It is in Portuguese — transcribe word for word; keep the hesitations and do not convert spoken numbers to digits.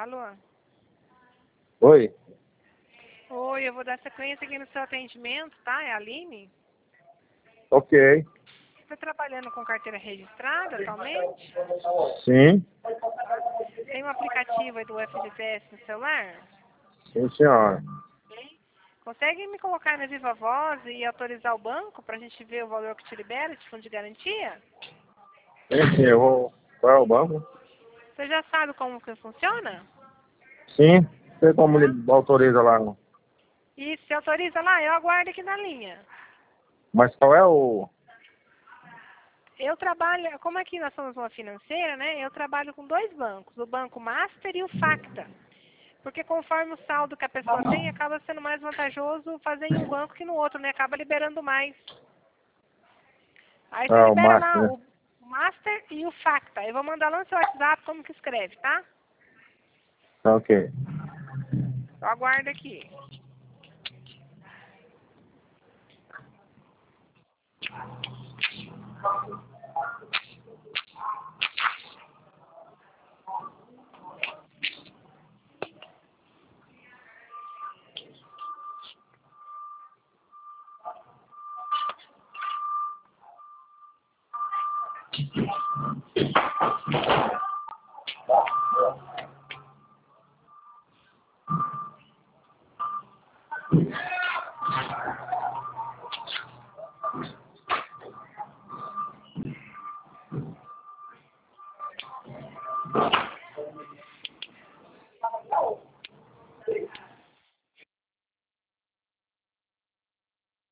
Alô? Oi? Oi, eu vou dar sequência aqui no seu atendimento, tá? É a Aline? Ok. Você está trabalhando com carteira registrada atualmente? Sim. Tem um aplicativo aí do F G T S no celular? Sim, senhora. Consegue me colocar na Viva Voz e autorizar o banco para a gente ver o valor que te libera de fundo de garantia? Sim, sim, eu vou... Qual é o banco? Você já sabe como que funciona? Sim. Sei como ele autoriza lá. E se autoriza lá, eu aguardo aqui na linha. Mas qual é o... Eu trabalho, como aqui nós somos uma financeira, né? Eu trabalho com dois bancos, o Banco Master e o Facta. Porque conforme o saldo que a pessoa tem, acaba sendo mais vantajoso fazer em um banco que no outro, né? Acaba liberando mais. Aí você Ah, o libera lá Master, né? o Master e o Facta. Eu vou mandar lá no seu WhatsApp como que escreve, tá? Tá ok. Eu aguardo aqui.